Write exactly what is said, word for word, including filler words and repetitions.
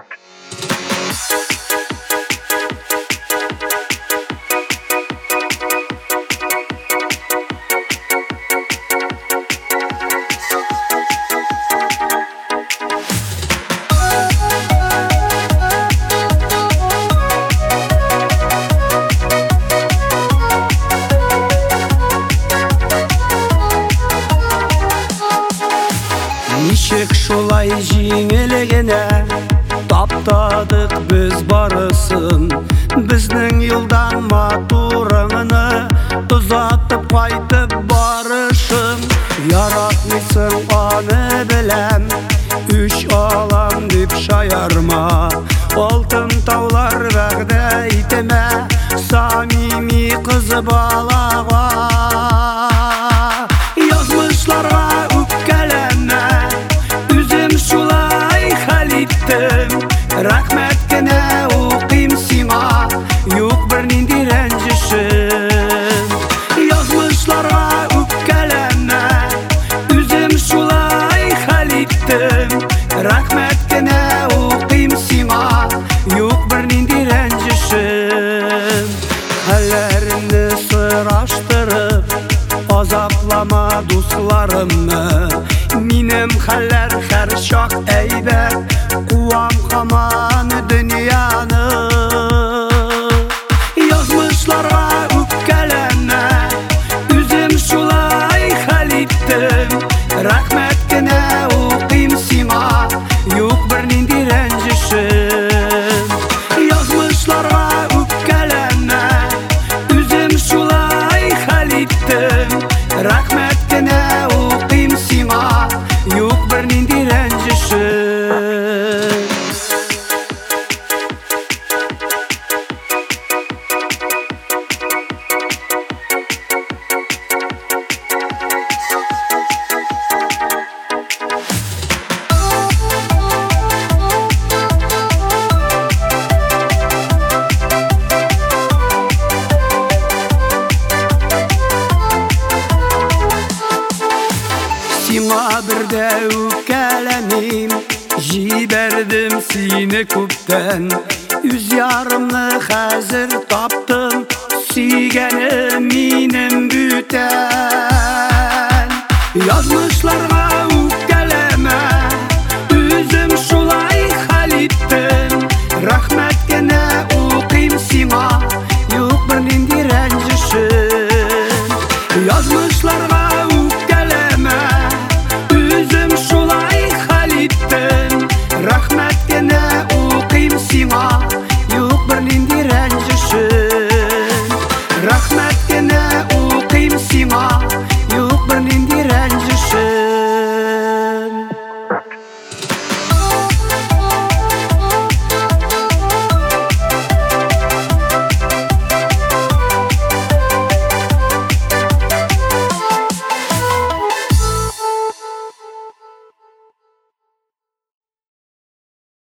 Ничек шулай жеңілгене таптадық біз барысын, біздің елдан матурыңны ұзатып қайтып барышын. Яратмайсың аны білем, үш алам деп шаярма, алтын таулар вәғдә итемә, самими қыз балаға. Язмышларға үпкәләмә, үзем шулай хәл иттем, рәхмәт кенә укыйм сиңа, юк бер нинди рәнҗешем. Язмышларға үпкәләмә, үзем шулай хәл иттем, рәхмәт кенә укыйм сиңа, юк бер нинди рәнҗешем. Хәлләремне сораштырып, азаплама дусларымны, минем хәлләр һәр чак әйбәт, куам һаман дөньяны. Язмышларга үпкәләмә, үзем шулай хәл иттем, рәхмәт кенә укыйм сиңа, юк бер нинди рәнҗешем. Язмышларга үпкәләмә, үзем шулай хәл иттем, рәхмәт кенә укыйм сиңа, юк бер нинди рәнҗешем. Сиңа бер дә үпкәләмим, җибәрдем сине күптән, үз ярымны хәзер таптым, сөйгәнем минем бүтән. Язмышларга үпкәләмим,